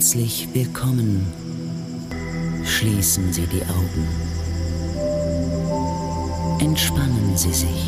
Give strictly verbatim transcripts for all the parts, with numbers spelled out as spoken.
Herzlich willkommen. Schließen Sie die Augen. Entspannen Sie sich.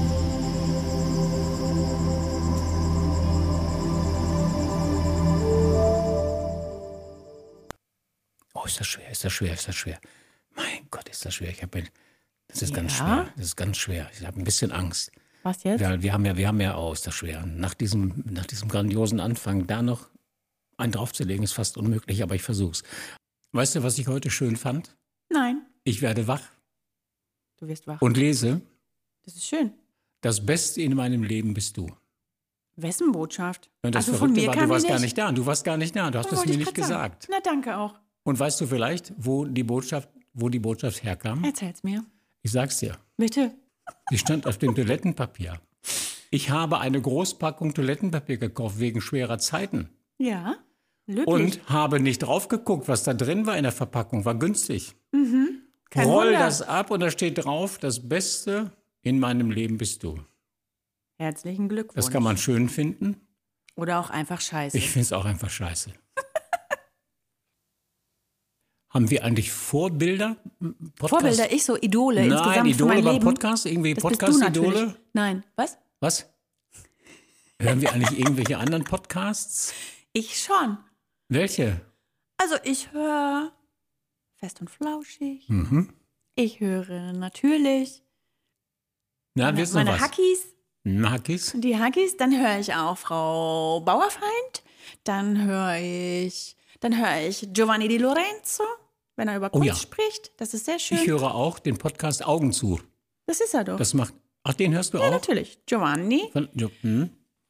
Oh, ist das schwer, ist das schwer, ist das schwer. Mein Gott, ist das schwer. Ich hab, das ist Ja? ganz schwer, das ist ganz schwer. Ich habe ein bisschen Angst. Was jetzt? Ja, wir haben ja, wir haben ja, oh, ist das schwer. Nach diesem, nach diesem grandiosen Anfang da noch einen draufzulegen, ist fast unmöglich, aber ich versuch's. Weißt du, was ich heute schön fand? Nein, Ich werde wach du wirst wach. und lese, Das ist schön. das Beste in meinem Leben bist du. Wessen Botschaft? Und das also von Verrückte mir war, kam du warst die gar nicht. nicht da. Du warst gar nicht da. Du hast Ja, es wollte mir ich nicht grad sagen. gesagt. Na, danke auch. Und weißt du vielleicht, wo die Botschaft, wo die Botschaft herkam? Erzähl's mir. Ich sag's dir. Bitte. Die stand auf dem Toilettenpapier. Ich habe eine Großpackung Toilettenpapier gekauft wegen schwerer Zeiten. Ja, löblich. Und habe nicht drauf geguckt, was da drin war in der Verpackung. War günstig. Kein Roll Wunder. das ab und da steht drauf, das Beste in meinem Leben bist du. Herzlichen Glückwunsch. Das kann man schön finden. Oder auch einfach scheiße. Ich finde es auch einfach scheiße. Haben wir eigentlich Vorbilder? Podcast? Vorbilder, ich so, Idole insgesamt Nein, für Idole mein beim Leben. Podcast? Irgendwie Das bist du natürlich. Podcast-Idole? Nein, was? Was? Hören wir eigentlich irgendwelche anderen Podcasts? Ich schon. Welche? Also ich höre Fest und Flauschig. Mhm. Ich höre natürlich Na, meine, willst du noch meine was? Hackies. Hackis? Die Hackies. Dann höre ich auch Frau Bauerfeind. Dann höre ich, dann höre ich Giovanni Di Lorenzo, wenn er über Oh Kunst ja. spricht. Das ist sehr schön. Ich höre auch den Podcast Augen zu. Das ist er doch. Das macht. Ach, den hörst du ja, auch? natürlich. Giovanni. Von, ja, hm.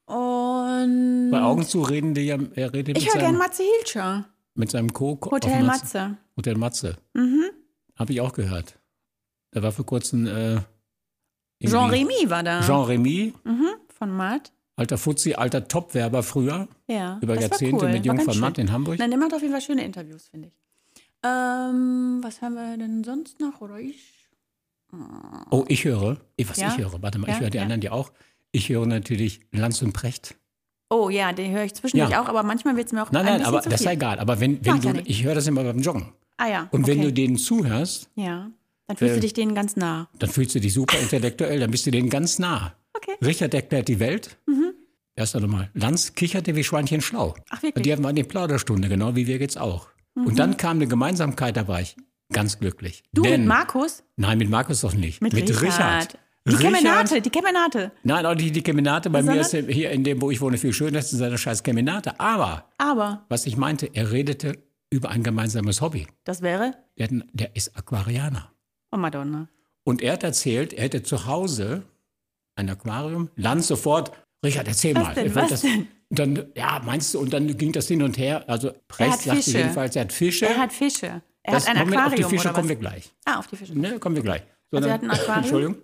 Und Bei Augen zu reden die ja, er redet ich mit höre gern seinem, Matze Hilscher. mit seinem Co. Hotel auf Matze. Hotel Matze. Mhm. Habe ich auch gehört. Da war vor kurzem äh, Jean irgendwie- Remy war da. Jean Remy, Mhm, von Matt. alter Fuzzi, alter Top-Werber früher, Ja. über das war Jahrzehnte cool. mit War Jung ganz von schön. Matt in Hamburg. Nein, der macht auf jeden Fall schöne Interviews, finde ich. Ähm, was haben wir denn sonst noch? Oder ich? Oh, ich höre, eh, was Ja? ich höre, warte mal, Ja, ich höre die ja. anderen ja auch. Ich höre natürlich Lanz und Precht. Oh ja, den höre ich zwischendurch Ja. auch, aber manchmal wird es mir auch Nein, ein nein, bisschen aber zu das viel. ist egal. Aber wenn, wenn Macht du, ja nichts. ich höre das immer beim Joggen. Ah ja, Und wenn okay. du denen zuhörst, Ja, dann fühlst Äh, du dich denen ganz nah. dann fühlst du dich super intellektuell, dann bist du denen ganz nah. Okay. Richard erklärt die Welt. Erst einmal, Lanz kicherte wie Schweinchen schlau. Ach, wirklich? Und die hatten wir eine Plauderstunde, genau wie wir jetzt auch. Und dann kam eine Gemeinsamkeit, da war ich ganz glücklich. Du Denn, mit Markus? Nein, mit Markus doch nicht. Mit, Richard. Die Richard- Kemenate, die Kemenate. Nein, auch die, die Kemenate. Bei mir Sondern? ist hier in dem, wo ich wohne, viel schöner ist seine scheiß Kemenate. Aber, Aber was ich meinte, er redete über ein gemeinsames Hobby. das wäre Der, hat ein- der ist Aquarianer. Oh Madonna. Und er hat erzählt, er hätte zu Hause ein Aquarium. Lanz sofort, Richard, erzähl Was mal. denn, Er wird was das, denn? Und dann, ja, meinst du, und dann ging das hin und her. Also Precht hat sagte Fische. jedenfalls, er hat Fische. Er hat Fische. Er Das- hat ein Moment, Aquarium auf die Fische oder kommen was? wir gleich. Ah, auf die Fische. Ne, kommen wir gleich. So, Also er dann- hat ein Aquarium? Entschuldigung.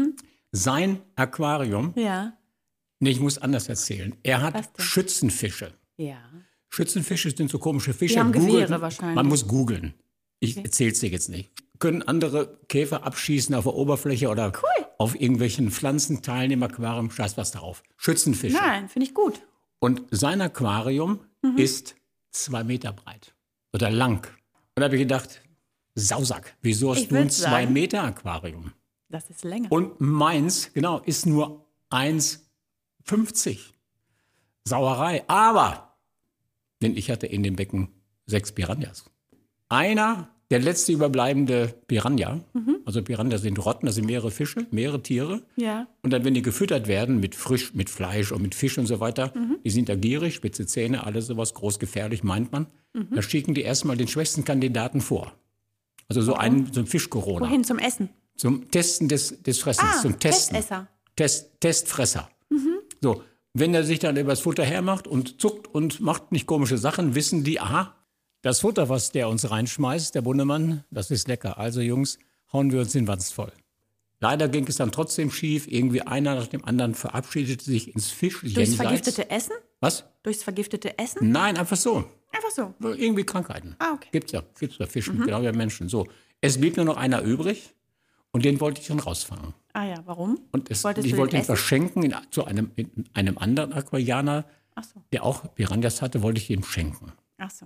Sein Aquarium, Ja. nee, ich muss anders erzählen. Er hat Was denn? Schützenfische. Ja. Schützenfische sind so komische Fische. Die haben Googelt- Gewehre wahrscheinlich. Man muss googeln. Ich erzähl's dir jetzt nicht. Können andere Käfer abschießen auf der Oberfläche oder auf irgendwelchen Pflanzenteilen im Aquarium? Scheiß was drauf. Schützenfische. Nein, finde ich gut. Und sein Aquarium Mhm. ist zwei Meter breit oder lang. Und da habe ich gedacht, Sausack, wieso hast Ich du ein würd zwei sagen- Meter Aquarium? Das ist länger. Und meins, genau, ist nur eins fünfzig. Sauerei. Aber, denn ich hatte in dem Becken sechs Piranhas. Einer, der letzte überbleibende Piranha, also Piranha sind Rotten, das sind mehrere Fische, mehrere Tiere. Ja. Und dann, wenn die gefüttert werden mit frisch, mit Fleisch und mit Fisch und so weiter, die sind da gierig, spitze Zähne, alles sowas, groß gefährlich, meint man. Da schicken die erstmal den schwächsten Kandidaten vor. Also so einen, so ein Fisch-Corona. Wohin zum Essen? Zum Testen des, des Fressens, Ah, zum Testen. Testesser. Test, Testfresser. So, wenn er sich dann übers Futter hermacht und zuckt und macht nicht komische Sachen, wissen die, aha, das Futter, was der uns reinschmeißt, der Bundemann, das ist lecker. Also Jungs, hauen wir uns den Wanst voll. Leider ging es dann trotzdem schief. Irgendwie einer nach dem anderen verabschiedete sich ins Fisch. Durchs jenseits. vergiftete Essen? Was? Durchs vergiftete Essen? Nein, einfach so. Einfach so. Irgendwie Krankheiten. Ah, okay. Gibt's ja. Gibt's bei Fischen, genau wie bei Menschen. So. Es blieb nur noch einer übrig und den wollte ich dann rausfangen. Ah ja, warum? Und es, Wolltest ich du wollte den ihn essen? verschenken in, zu einem, in einem anderen Aquarianer, Ach so. der auch Piranhas hatte, wollte ich ihm schenken. Ach so.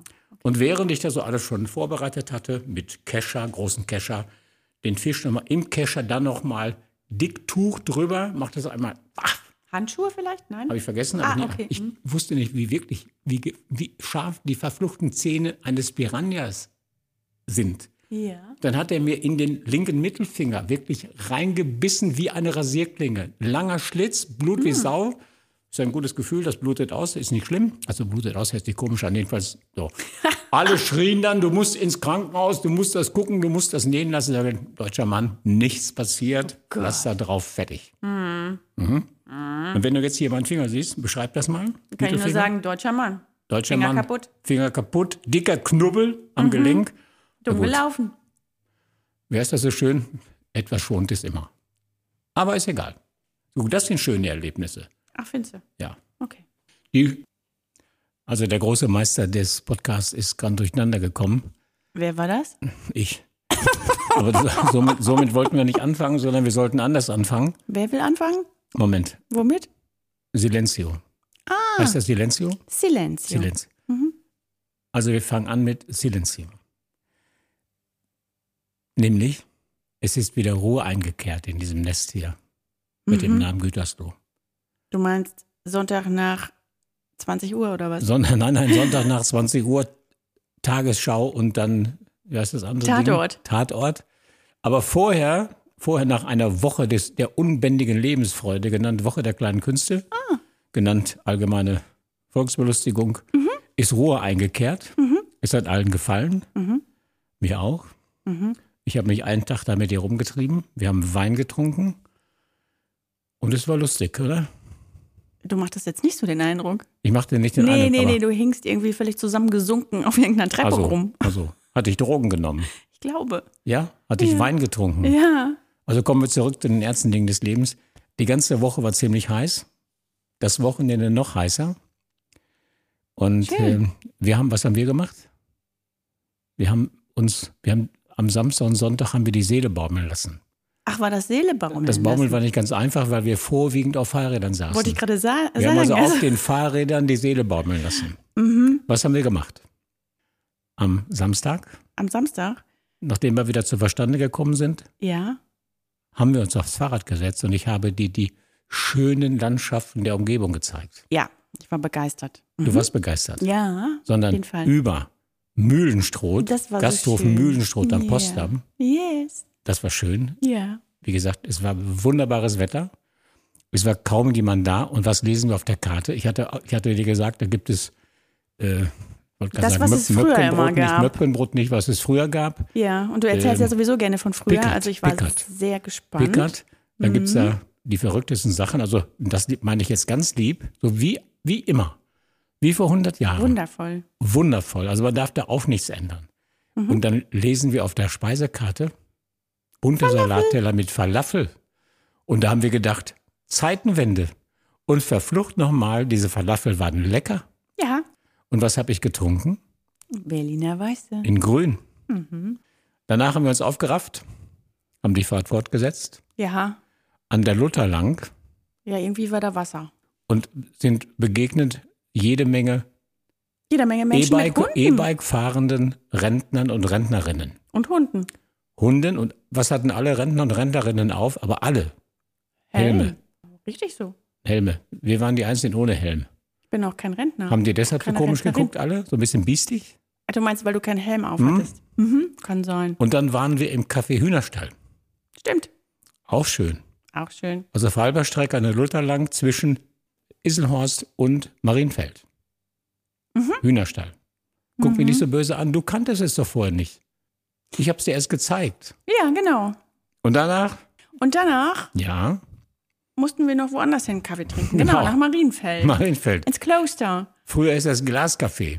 Und während ich das so alles schon vorbereitet hatte, mit Kescher, großen Kescher, den Fisch nochmal im Kescher, dann nochmal dick Tuch drüber, macht das einmal, ach, Handschuhe vielleicht? Nein? habe ich vergessen, Ah, aber okay. ich wusste nicht, wie wirklich, wie, ge- wie scharf die verfluchten Zähne eines Piranhas sind. Ja. Dann hat er mir in den linken Mittelfinger wirklich reingebissen wie eine Rasierklinge. Langer Schlitz, Blut wie Sau. Ist ein gutes Gefühl, das blutet aus, ist nicht schlimm. Also blutet aus, hört sich komisch an, jedenfalls so. Alle schrien dann, du musst ins Krankenhaus, du musst das gucken, du musst das nähen lassen. Ich sage, deutscher Mann, nichts passiert, lass da drauf, fertig. Mhm. Und wenn du jetzt hier meinen Finger siehst, beschreib das mal. Kann ich nur Mittelfinger. sagen, deutscher Mann. Deutscher Finger Mann, kaputt. Finger kaputt, dicker Knubbel am Gelenk. Dumm gut. gelaufen. Wer ist das so schön? Etwas schont es immer. Aber ist egal. So, das sind schöne Erlebnisse. Ach, findest du? Ja. Okay. Die, also der große Meister des Podcasts ist gerade durcheinander gekommen. Wer war das? Ich. Aber so- somit, somit wollten wir nicht anfangen, sondern wir sollten anders anfangen. Wer will anfangen? Moment. Womit? Silencio. Ah, Heißt das Silencio? Silenzio. Silenz. Also wir fangen an mit Silencio. Nämlich, es ist wieder Ruhe eingekehrt in diesem Nest hier. Mit dem Namen Gütersloh. Du meinst Sonntag nach zwanzig Uhr oder was? Sondern, nein, nein, Sonntag nach zwanzig Uhr, Tagesschau und dann, wie heißt das andere Tatort. Ding? Tatort. Aber vorher, vorher nach einer Woche des, der unbändigen Lebensfreude, genannt Woche der kleinen Künste, Ah. genannt allgemeine Volksbelustigung, Mhm. ist Ruhe eingekehrt. Es hat allen gefallen. Mhm. Mir auch. Ich habe mich einen Tag da mit ihr rumgetrieben. Wir haben Wein getrunken. Und es war lustig, oder? Du machtest jetzt nicht so den Eindruck. Ich machte nicht den Nee, Eindruck, nee, aber nee, du hingst irgendwie völlig zusammengesunken auf irgendeiner Treppe also, rum. also, hatte ich Drogen genommen. Ich glaube. Ja? Hatte ich Wein getrunken. Ja. Also kommen wir zurück zu den ernsten Dingen des Lebens. Die ganze Woche war ziemlich heiß. Das Wochenende noch heißer. Und äh, wir haben, was haben wir gemacht? Wir haben uns, wir haben am Samstag und Sonntag haben wir die Seele baumeln lassen. Ach, war das Seele baumeln? Das Baumeln lassen? war nicht ganz einfach, weil wir vorwiegend auf Fahrrädern saßen. Wollte ich gerade sa wir haben sagen. also auf den Fahrrädern die Seele baumeln lassen. Was haben wir gemacht? Am Samstag, Am Samstag? nachdem wir wieder zu Verstande gekommen sind, Ja. haben wir uns aufs Fahrrad gesetzt und ich habe dir die schönen Landschaften der Umgebung gezeigt. Ja, ich war begeistert. Du warst begeistert. Ja, auf Sondern jeden Fall. über Mühlenstroth, Das war so Gasthof schön. Mühlenstroth am Ja. Potsdam. Yes. Das war schön. Ja. Wie gesagt, es war wunderbares Wetter. Es war kaum jemand da. Und was lesen wir auf der Karte? Ich hatte, ich hatte dir gesagt, da gibt es, äh, wollte gerade Das, sagen, was es früher Möpkenbrot immer nicht, gab. Möpkenbrot nicht, was es früher gab. Ja, und du erzählst Ähm, ja sowieso gerne von früher. Pickert, also ich war Pickert. sehr gespannt. Pickert. Dann gibt es Mhm. da die verrücktesten Sachen. Also das meine ich jetzt ganz lieb. So wie, wie immer. Wie vor hundert Jahren. Wundervoll. Wundervoll. Also man darf da auch nichts ändern. Mhm. Und dann lesen wir auf der Speisekarte bunte Salatteller mit Falafel. Und da haben wir gedacht, Zeitenwende. Und verflucht nochmal, diese Falafel waren lecker. Ja. Und was habe ich getrunken? Berliner Weiße. In Grün. Mhm. Danach haben wir uns aufgerafft, haben die Fahrt fortgesetzt, Ja. an der Luther lang Ja, irgendwie war da Wasser. und sind begegnet jede Menge Jede Menge Menschen mit E-Bike, Hunden. E-Bike fahrenden Rentnern und Rentnerinnen. Und Hunden. Hunden und was hatten alle Rentner und Rentnerinnen auf? Aber alle. Helme. Helm. Richtig so. Helme. Wir waren die Einzigen ohne Helm. Ich bin auch kein Rentner. Haben die deshalb so Keine komisch Rentnerin. geguckt, alle? So ein bisschen biestig? Du meinst, weil du keinen Helm aufhattest? Mhm. Kann sein. Und dann waren wir im Café Hühnerstall. Stimmt. Auch schön. Auch schön. Also auf halber Strecke an der Luther lang zwischen Isselhorst und Marienfeld. Hühnerstall. Guck mich nicht so böse an, du kanntest es doch vorher nicht. Ich habe es dir erst gezeigt. Ja, genau. Und danach, Und danach ja, mussten wir noch woanders hin Kaffee trinken. Genau, Genau. nach Marienfeld. Marienfeld. Ins Kloster. Früher ist das Glascafé.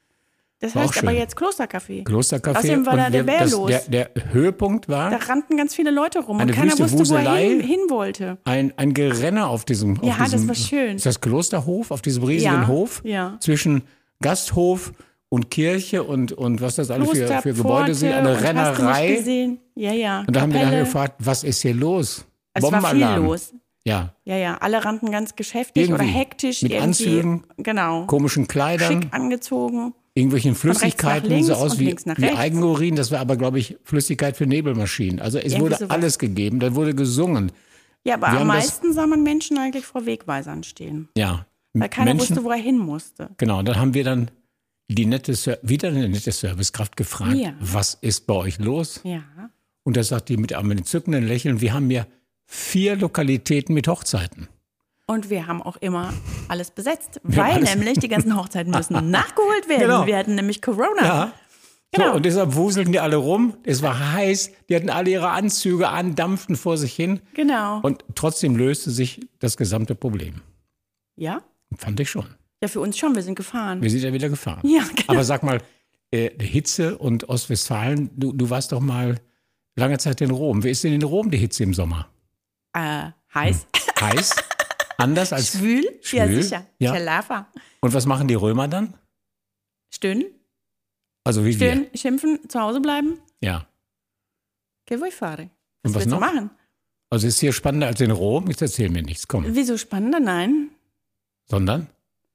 Das War auch heißt aber schön. jetzt Klostercafé. Klostercafé. Außerdem war Und da der wir- Bär das, los. Der, der Höhepunkt war Da rannten ganz viele Leute rum Eine und keiner wüste wusste, wo er Wuselei. hin, hin wollte. ein, ein Gerenne auf diesem, Ja, auf das diesem war schön. Ist das Klosterhof, auf diesem riesigen Ja, Hof ja. zwischen Gasthof und Kirche und, und was das alle für, Kloster, für Gebäude sind, Pforte eine und hast du nicht Rennerei. gesehen? Ja, ja. Und da haben wir Kapelle. nachher gefragt, was ist hier los? Es war viel Bombenalarm. los. Ja, Ja, ja. Alle rannten ganz geschäftig Irgendwie. oder hektisch. Mit irgendwie. Anzügen, Genau. komischen Kleidern. Schick angezogen. irgendwelchen rechts nach Flüssigkeiten, links so aus und wie, links nach wie rechts. Eigenurin. Das war aber, glaube ich, Flüssigkeit für Nebelmaschinen. Also es Irgendwie wurde sowas. alles gegeben, dann wurde gesungen. Ja, aber Wir am haben das- meisten sah man Menschen eigentlich vor Wegweisern stehen. Ja. Weil keiner Menschen, wusste, wo er hin musste. Genau, dann haben wir dann die nette, Ser- wieder eine nette Servicekraft gefragt, Ja. was ist bei euch los? Ja. Und da sagt die mit einem entzückenden Lächeln, wir haben ja vier Lokalitäten mit Hochzeiten. Und wir haben auch immer alles besetzt, Wir haben weil alles- nämlich die ganzen Hochzeiten müssen nachgeholt werden. Genau. Wir hatten nämlich Corona. Ja. Genau. So, und deshalb wuselten die alle rum. Es war heiß. Die hatten alle ihre Anzüge an, dampften vor sich hin. Genau. Und trotzdem löste sich das gesamte Problem. Ja? Fand ich schon. Ja, für uns schon. Wir sind gefahren. Wir sind ja wieder gefahren. Ja, genau. Aber sag mal, äh, Hitze und Ostwestfalen, du, du warst doch mal lange Zeit in Rom. Wie ist denn in Rom die Hitze im Sommer? Äh, heiß. Heiß? Anders als Schwül? Ja, Schwül? sicher. Ja. Schalafa. Und was machen die Römer dann? Stöhnen, Also wie stöhnen, schimpfen, zu Hause bleiben. wir. Ja. Che vuoi fare? Und was willst noch? du machen? Also ist hier spannender als in Rom? Jetzt erzähl mir nichts, komm. Wieso spannender? Nein. Sondern?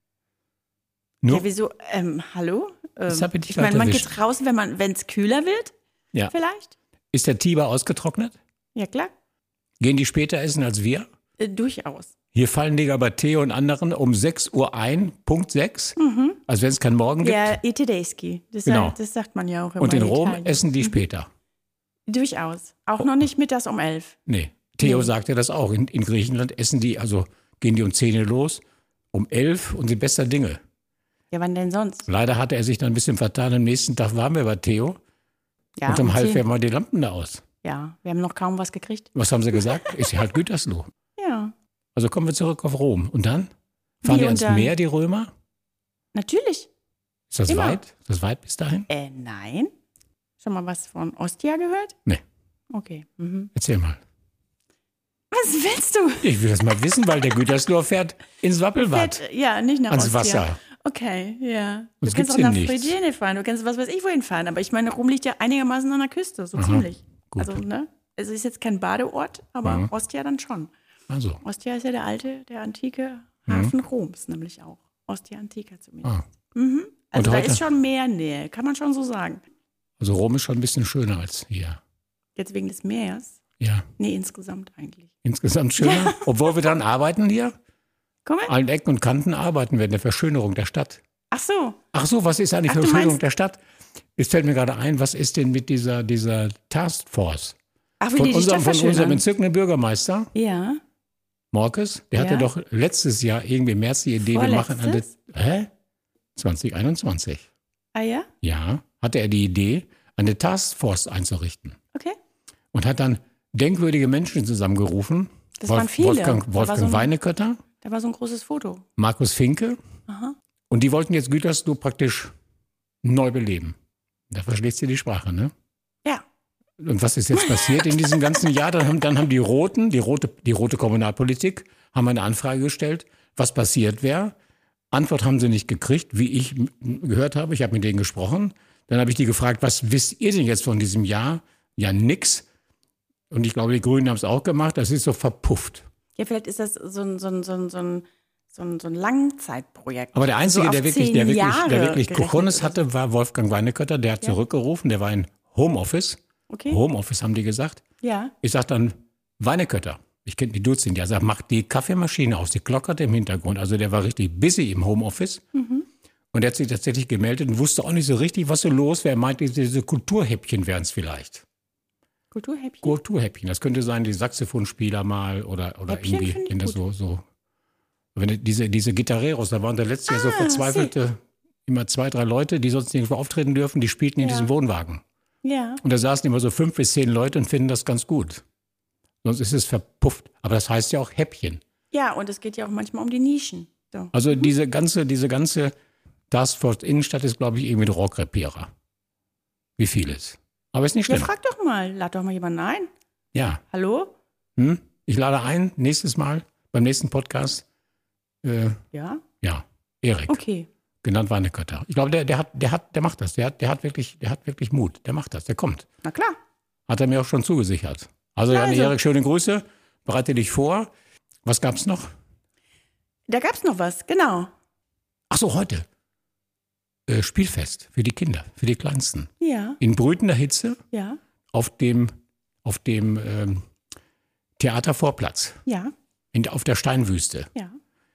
Nur? Ja, wieso? Ähm, hallo? Ähm, Jetzt hab ich dich ich meine, gerade man erwischt. geht raus, wenn man, wenn es kühler wird, Ja. vielleicht. Ist der Tiber ausgetrocknet? Ja, klar. Gehen die später essen als wir? Äh, durchaus. Hier fallen die bei Theo und anderen um sechs Uhr ein, Punkt sechs, als wenn es keinen Morgen gibt. Ja, i tedeschi. Das, Genau. sagt, das sagt man ja auch immer. Und in Rom Italien. essen die später. Durchaus. Auch noch nicht mittags um elf. Nee, Theo Nee. sagte das auch. In, in Griechenland essen die, also gehen die um zehn Uhr los, um elf und sind bester Dinge. Ja, wann denn sonst? Leider hatte er sich dann ein bisschen vertan. Am nächsten Tag waren wir bei Theo Ja, und um halb zehn. werden mal die Lampen da aus. Ja, wir haben noch kaum was gekriegt. Was haben sie gesagt? Ist ja halt Gütersloh. Ja, Also kommen wir zurück auf Rom. Und dann? Fahren Wie die und ans dann? Meer, die Römer? natürlich. Ist das Immer. weit? Ist das weit bis dahin? Äh, nein. Schon mal was von Ostia gehört? Nee. Okay. Mhm. Erzähl mal. Was willst du? Ich will das mal wissen, weil der Gütersloh fährt ins Wappelbad. Fährt- Ja, nicht nach Ans Ostia. Wasser. Okay, ja. Das Du kannst gibt's auch hier nach nichts. Frigiene fahren. Du kannst was weiß ich wohin fahren. Aber ich meine, Rom liegt ja einigermaßen an der Küste, so Aha, ziemlich. gut. Also, ne? Es ist jetzt kein Badeort, aber Mhm. Ostia dann schon. Also, Ostia ist ja der alte, der antike Hafen Roms, nämlich auch. Ostia Antica zumindest. ah. Mhm. Also da heute? ist schon mehr Nähe, kann man schon so sagen. also Rom ist schon ein bisschen schöner als hier. Jetzt wegen des Meers. Ja, Nee, insgesamt eigentlich. insgesamt schöner. Obwohl wir dann arbeiten hier. Komm mal. Allen Ecken und Kanten arbeiten wir in der Verschönerung der Stadt. Ach so. Ach so, was ist eigentlich Ach, du Verschönerung meinst- der Stadt? Jetzt fällt mir gerade ein, was ist denn mit dieser, dieser Taskforce? Ach, wie Von die die unserem, Stadt von unserem verschönern. entzückenden Bürgermeister, Ja. Morkes, der Ja. hatte doch letztes Jahr irgendwie im März die Idee, wir machen an der, Vorletztes? hä? zwanzig einundzwanzig. Ah ja? Ja, hatte er die Idee, eine Taskforce einzurichten. Okay. Und hat dann denkwürdige Menschen zusammengerufen. Das waren viele. Wolfgang, Da war Wolfgang so ein- Weinekötter, Da war so ein großes Foto. Markus Finke. Aha. Und die wollten jetzt Gütersloh praktisch neu beleben. Da versteht sie die Sprache, ne? Ja. Und was ist jetzt passiert in diesem ganzen Jahr? Dann haben, dann haben die Roten, die rote, die rote Kommunalpolitik, haben eine Anfrage gestellt, was passiert wäre. Antwort haben sie nicht gekriegt, wie ich m- gehört habe. Ich habe mit denen gesprochen. Dann habe ich die gefragt, was wisst ihr denn jetzt von diesem Jahr? Ja, nix. Und ich glaube, die Grünen haben es auch gemacht. Das ist so verpufft. Ja, vielleicht ist das so ein, so ein, so ein, so ein, so ein, so ein Langzeitprojekt. Aber der Einzige, so auf der wirklich, zehn der wirklich, Jahre der wirklich gerechnet Cojones oder so. hatte, war Wolfgang Weinekötter. Der hat zurückgerufen. Der war in Homeoffice. Okay. Homeoffice haben die gesagt. Ja. Ich sag dann, Weinekötter. Ich kenne die duzen ja. Sag, mach die Kaffeemaschine aus. Die klockert im Hintergrund. Also der war richtig busy im Homeoffice. Und er hat sich tatsächlich gemeldet und wusste auch nicht so richtig, was so los wäre. Er meinte, diese Kulturhäppchen wären es vielleicht. Kulturhäppchen. Kulturhäppchen. Das könnte sein, die Saxophonspieler mal oder, oder Häppchen irgendwie, finde ich wenn das gut. so, so. Wenn du- diese, diese Gitarreros, da waren da letztes Jahr so Ah, verzweifelte, immer zwei, drei Leute, die sonst nirgendwo auftreten dürfen, die spielten in Ja. diesem Wohnwagen. Ja. Und da saßen immer so fünf bis zehn Leute und finden das ganz gut. Sonst ist es verpufft. Aber das heißt ja auch Häppchen. Ja, und es geht ja auch manchmal um die Nischen. So. Also diese ganze, diese ganze Taskforce Innenstadt ist, glaube ich, irgendwie ein Rohrkrepierer. Wie vieles. Aber ist nicht Ja, schlimm. frag doch mal. Lad doch mal jemanden ein. Ja. Hallo? Hm? Ich lade ein, nächstes Mal, beim nächsten Podcast, äh, Ja? ja, Erik, Okay. genannt Weinekötter. Ich glaube, der, der hat, der hat, der macht das. Der hat, der hat wirklich, der hat wirklich Mut. Der macht das. Der kommt. Na klar. Hat er mir auch schon zugesichert. Also, Jan Also. Erik, schöne Grüße. Bereite dich vor. Was gab's noch? Da gab's noch was, genau. Ach so, heute. äh, Spielfest für die Kinder, für die Kleinsten. Ja, In brütender Hitze ja, auf dem, auf dem ähm, Theatervorplatz, ja, in, auf der Steinwüste. ja.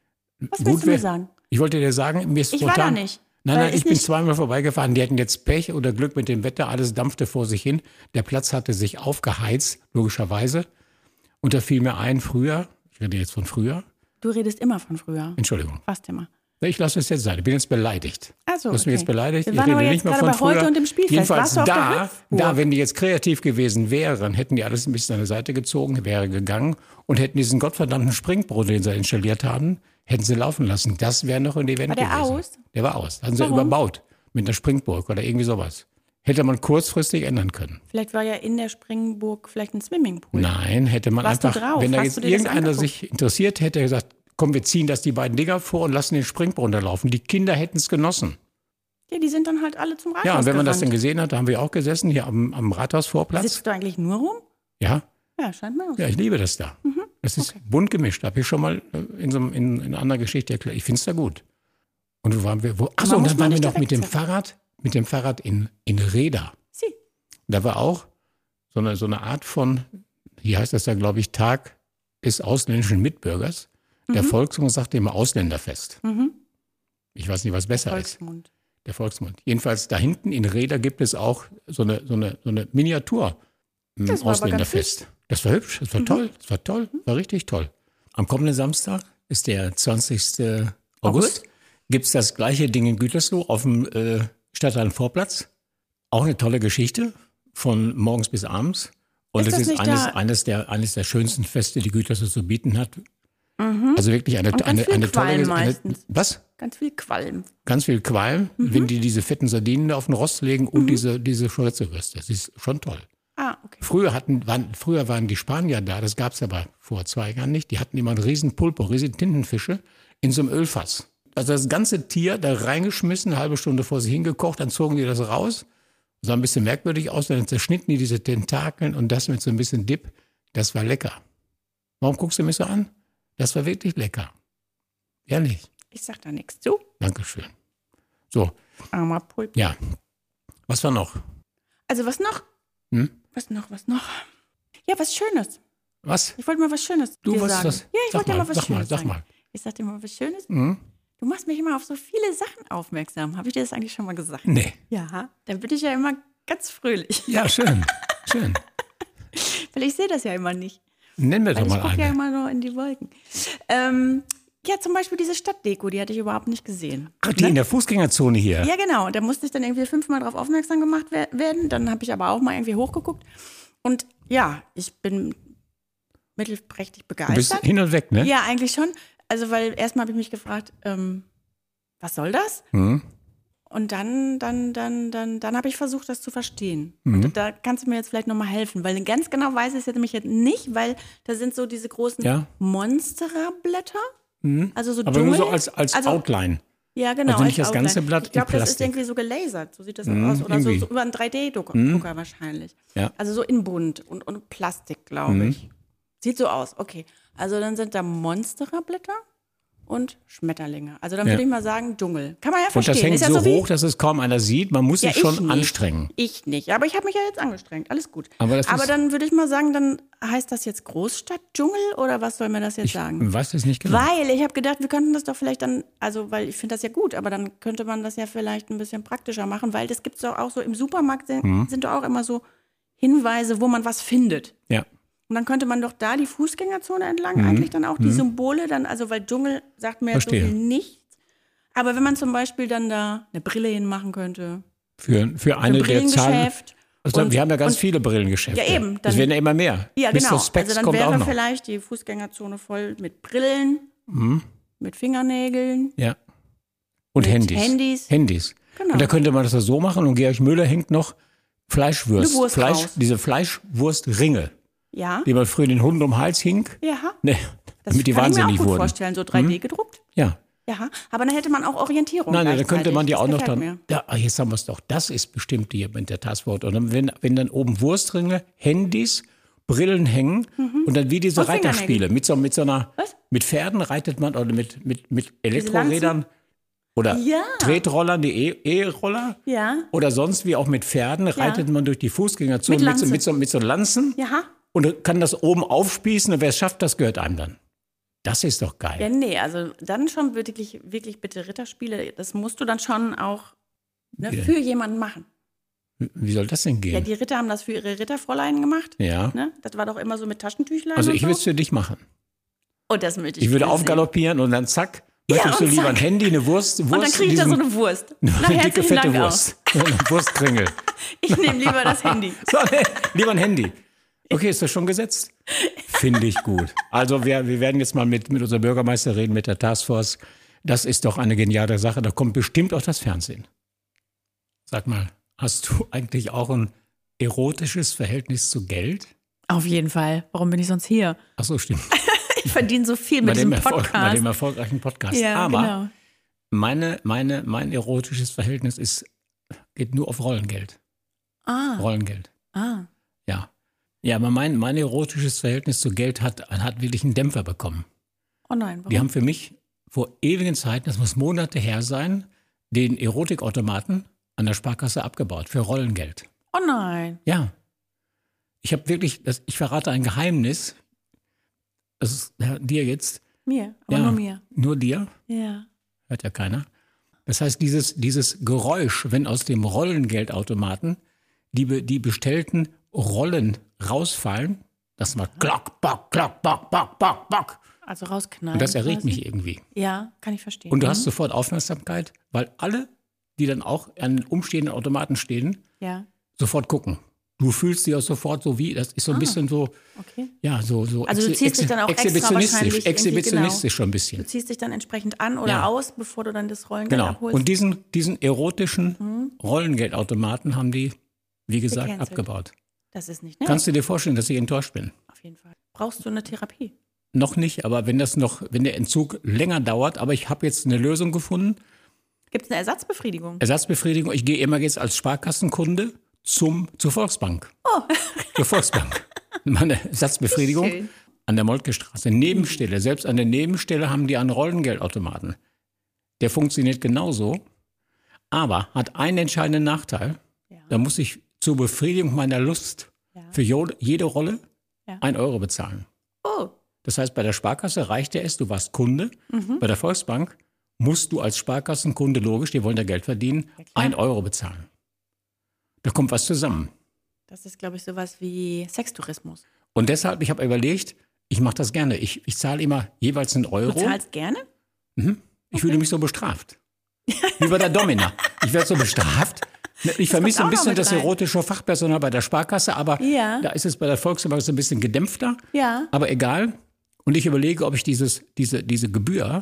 Was Gut willst du mir wär- sagen? Ich wollte dir sagen, mir ist Ich war spontan... da nicht. Nein, Weil nein, ist ich bin nicht- zweimal vorbeigefahren. Die hatten jetzt Pech oder Glück mit dem Wetter. Alles dampfte vor sich hin. Der Platz hatte sich aufgeheizt, logischerweise. Und da fiel mir ein, früher, ich rede jetzt von früher, Du redest immer von früher. Entschuldigung, Fast immer. ich lasse es jetzt sein. Ich bin jetzt beleidigt. Ach so, Du hast mich okay. jetzt beleidigt. Wir Ich waren rede aber nicht jetzt mehr gerade von bei früher. heute und dem Spielfest. Jedenfalls Warst du auf der da, Hüpfburg? da, wenn die jetzt kreativ gewesen wären, hätten die alles ein bisschen an der Seite gezogen, wäre gegangen und hätten diesen gottverdammten Springbrunnen, den sie installiert haben, hätten sie laufen lassen. Das wäre noch ein Event War der gewesen. aus? Der war aus. Haben sie Warum? überbaut mit einer Springburg oder irgendwie sowas. Hätte man kurzfristig ändern können. Vielleicht war ja in der Springburg vielleicht ein Swimmingpool. Nein, hätte man Warst du einfach, drauf? wenn da Hast jetzt du dir das irgendeiner angeguckt? sich interessiert hätte, gesagt, komm, wir ziehen das die beiden Dinger vor und lassen den Springbrunnen laufen. Die Kinder hätten es genossen. Ja, die sind dann halt alle zum Rathaus Ja, und wenn man das dann gerannt. gesehen hat, da haben wir auch gesessen, hier am, am Rathausvorplatz. Sitzt du eigentlich nur rum? Ja, Ja, scheint mir auch. ja, ich liebe das da. Das ist bunt gemischt. Habe ich schon mal äh, in, so, einem- in, in einer anderen Geschichte erklärt. Ich finde es da gut. Und wo waren wir? Wo? Achso, Man und muss dann mal waren wir nicht noch mit dem direkt sagen. Fahrrad, mit dem Fahrrad in, in Reda. Sie. Da war auch so eine, so eine Art von, hier heißt das ja, glaube ich, Tag des ausländischen Mitbürgers. Der Volksmund sagt immer Ausländerfest. Mhm. Ich weiß nicht, was besser ist. Volksmund. Der Volksmund. Jedenfalls da hinten in Reda gibt es auch so eine, so eine, so eine Miniatur m, Das war aber Ausländerfest. Das war hübsch, das war toll, das war toll, war richtig toll. Am kommenden Samstag ist der zwanzigsten August. August. Gibt es das gleiche Ding in Gütersloh auf dem äh, Stadthallenvorplatz. Auch eine tolle Geschichte von morgens bis abends. Und Ist es das ist nicht eines, da- eines, der, eines der schönsten Feste, die Gütersloh zu bieten hat. Also wirklich eine, Und ganz eine, viel eine tolle Qualm eine, meistens. Was? Ganz viel Qualm. Ganz viel Qualm, wenn die diese fetten Sardinen da auf den Rost legen und diese, diese Chorizo-Würste. Das ist schon toll. Ah, okay. Früher, hatten, waren, früher waren die Spanier da, das gab es aber vor zwei Jahren nicht. Die hatten immer einen riesen Pulpo, riesen Tintenfische in so einem Ölfass. Also das ganze Tier da reingeschmissen, eine halbe Stunde vor sich hingekocht, dann zogen die das raus. Sah ein bisschen merkwürdig aus, dann zerschnitten die diese Tentakeln und das mit so ein bisschen Dip. Das war lecker. Warum guckst du mich so an? Das war wirklich lecker. Ehrlich. Ich sag da nichts zu. Dankeschön. So, Armer Pulp. ja. Was war noch? Also was noch? Hm? Was noch, was noch? Ja, was Schönes. Was? Ich wollte mal was Schönes Du dir was sagen. das? Ja, ich Sag wollte dir mal, mal was sag mal, Schönes sag sagen. mal. Ich sag dir mal was Schönes. Mhm. Du machst mich immer auf so viele Sachen aufmerksam. Habe ich dir das eigentlich schon mal gesagt? Nee. Ja, dann bin ich ja immer ganz fröhlich. Ja, schön. Schön. Weil ich sehe das ja immer nicht. Nenn mir Weil doch ich mal gucke ja eine. immer nur in die Wolken. Ähm, ja, zum Beispiel diese Stadtdeko, die hatte ich überhaupt nicht gesehen. Ach, die in der Fußgängerzone hier. Ja, genau. Da musste ich dann irgendwie fünfmal drauf aufmerksam gemacht wer- werden. Dann habe ich aber auch mal irgendwie hochgeguckt. Und ja, ich bin mittelprächtig Du bist begeistert. hin und weg, ne? Ja, eigentlich schon. Also, weil erstmal habe ich mich gefragt, ähm, was soll das? Mhm. Und dann, dann, dann, dann, dann habe ich versucht, das zu verstehen. Mhm. Und da kannst du mir jetzt vielleicht nochmal helfen, weil ganz genau weiß ich es jetzt nämlich jetzt nicht, weil da sind so diese großen Ja. Monsterblätter. Also so Aber Dschungel. nur so als, als also, Outline. Ja, genau. Also nicht als das ganze Outline. Blatt Ich glaube, in das ist Plastik. irgendwie so gelasert. So sieht das Mhm, aus. Oder so, irgendwie. so über einen drei D-Drucker wahrscheinlich. Ja. Also so in bunt und, und Plastik, glaube Mhm. ich. Sieht so aus. Okay. Also dann sind da Monsterblätter und Schmetterlinge. Also dann Ja. würde ich mal sagen Dschungel. Kann man ja Und verstehen. das hängt ist ja so so wie, hoch, dass es kaum einer sieht. Man muss ja, sich schon ich nicht. anstrengen. Ich nicht. Aber ich habe mich ja jetzt angestrengt. Alles gut. Aber das ist- dann würde ich mal sagen, dann heißt das jetzt Großstadtdschungel oder was soll mir das jetzt sagen? Ich weiß es nicht genau. Weil ich habe gedacht, wir könnten das doch vielleicht dann, also weil ich finde das ja gut, aber dann könnte man das ja vielleicht ein bisschen praktischer machen, weil das gibt es doch auch so im Supermarkt, sind, Mhm. sind doch auch immer so Hinweise, wo man was findet. Ja. Und dann könnte man doch da die Fußgängerzone entlang eigentlich dann auch die Symbole dann, also weil Dschungel sagt mir jetzt so Verstehe. viel nichts. Aber wenn man zum Beispiel dann da eine Brille hinmachen könnte, Für, für eine ein der Zahlen. Brillengeschäft. Also Und- wir haben ja ganz und- viele Brillengeschäfte. Ja, eben, Das dann- werden ja immer mehr. Ja, Mister genau. Specs Also dann kommt auch wäre noch. vielleicht die Fußgängerzone voll mit Brillen, Mhm. mit Fingernägeln. Ja. Und Mit Handys. Handys. Handys. Genau. Und da könnte man das ja so machen und Georg Müller hängt noch Fleischwurst. Eine Wurst Fleisch, raus. diese Fleischwurstringe, Ja, die man früher den Hunden um den Hals hing. ja. Ne, Das damit die kann ich mir wahnsinnig auch gut wurden. vorstellen, so drei D gedruckt. Ja. Ja, aber dann hätte man auch Orientierung. Nein, nein, da könnte man die gleichzeitig. auch noch Das dann. gefällt mir. Ja, ah, jetzt haben wir es doch. Das ist bestimmt hier mit der Taskforce. Und dann, wenn, wenn dann oben Wurstringe, Handys, Brillen hängen und dann wie diese Und Reiterspiele. Mit so, mit so einer, Was? mit Pferden reitet man oder mit, mit, mit Elektrorädern. Oder Ja. Tretroller, die E- E-Roller. Ja. Oder sonst wie auch mit Pferden reitet man durch die Fußgängerzone Mit mit, so, Lanze. mit, so, mit so Lanzen Ja. und kann das oben aufspießen und wer es schafft, das gehört einem dann. Das ist doch geil. Ja, nee, also dann schon wirklich, wirklich bitte Ritterspiele. Das musst du dann schon auch ne, Ja. für jemanden machen. Wie soll das denn Ja, gehen? die Ritter haben das für ihre Ritterfräulein gemacht. Ja. Ne? Das war doch immer so mit Taschentüchlein. Also und ich so. würde es für dich machen. Und das möchte ich Ich würde für sehen. aufgaloppieren und dann zack, Ja, möchtest du und lieber zack. ein Handy, eine Wurst, Wurst Und dann kriege ich da so diesen- eine Wurst. eine Na, dicke, herzlichen fette Dank Wurst. Eine Wurstkringel. Auch. Ich nehme lieber das Handy. So, nee, lieber ein Handy. Okay, ist das schon gesetzt? Finde ich gut. Also wir, wir werden jetzt mal mit, mit unserer Bürgermeister reden, mit der Taskforce. Das ist doch eine geniale Sache. Da kommt bestimmt auch das Fernsehen. Sag mal, hast du eigentlich auch ein erotisches Verhältnis zu Geld? Auf jeden Fall. Warum bin ich sonst hier? Ach so, stimmt. Ich verdiene so viel Bei mit dem, diesem Erfolg, bei Podcast. dem erfolgreichen Podcast. Ja, Aber genau. meine, meine, mein erotisches Verhältnis ist, geht nur auf Rollengeld. Ah, Rollengeld. ah. Ja. Ja, aber mein, mein erotisches Verhältnis zu Geld hat, hat wirklich einen Dämpfer bekommen. Oh nein, warum? Die haben für mich vor ewigen Zeiten, das muss Monate her sein, den Erotikautomaten an der Sparkasse abgebaut für Rollengeld. Oh nein. Ja. Ich habe wirklich, das, ich verrate ein Geheimnis. Das ist ja, dir jetzt. Mir, aber Ja, nur mir. Nur dir. Ja. Hört ja keiner. Das heißt, dieses, dieses Geräusch, wenn aus dem Rollengeldautomaten die, be- die bestellten Rollen rausfallen, das macht klock, bock, klock, bock, bock, bock, bock. Also rausknallen. Und das erregt quasi. mich irgendwie. Ja, kann ich verstehen. Und du hast Mhm. sofort Aufmerksamkeit, weil alle, die dann auch an umstehenden Automaten stehen, Ja, sofort gucken. Du fühlst dich auch sofort so wie, das ist so ein bisschen so, okay. ja, so, so Also du exhi- ziehst dich exhi- dann auch extra exhibitionistisch, wahrscheinlich irgendwie, exhibitionistisch schon ein Du bisschen. ziehst dich dann entsprechend an oder Ja. aus, bevor du dann das Rollengeld Genau. abholst. Und diesen, diesen erotischen Rollengeldautomaten haben die, wie gesagt, Gecancelt. abgebaut. Das ist nicht nett. Kannst du dir vorstellen, dass ich enttäuscht bin? Auf jeden Fall. Brauchst du eine Therapie? Noch nicht, aber wenn das noch, wenn der Entzug länger dauert, aber ich habe jetzt eine Lösung gefunden. Gibt es eine Ersatzbefriedigung? Ersatzbefriedigung. Ich gehe immer jetzt als Sparkassenkunde zum, zur Volksbank. Oh. Zur Volksbank. Meine Ersatzbefriedigung Schön. an der Moltke-Straße. Nebenstelle. Selbst an der Nebenstelle haben die einen Rollengeldautomaten. Der funktioniert genauso, aber hat einen entscheidenden Nachteil. Ja. Da muss ich zur Befriedigung meiner Lust Ja. für jo- jede Rolle Ja. ein Euro bezahlen. Oh, Das heißt, bei der Sparkasse reicht ja es, du warst Kunde. Mhm. Bei der Volksbank musst du als Sparkassenkunde, logisch, die wollen ja Geld verdienen, klar. ein Euro bezahlen. Da kommt was zusammen. das ist, glaube ich, sowas wie Sextourismus. Und deshalb, ich habe überlegt, ich mache das gerne. Ich, ich zahle immer jeweils einen Du Euro. zahlst gerne? Ich fühle mich so bestraft. Wie bei der Domina. Ich werde so bestraft. Ich vermisse auch ein noch bisschen mit das rein. erotische Fachpersonal bei der Sparkasse, aber Ja. da ist es bei der Volksbank so ein bisschen gedämpfter. Ja. Aber egal. Und ich überlege, ob ich dieses, diese, diese Gebühr,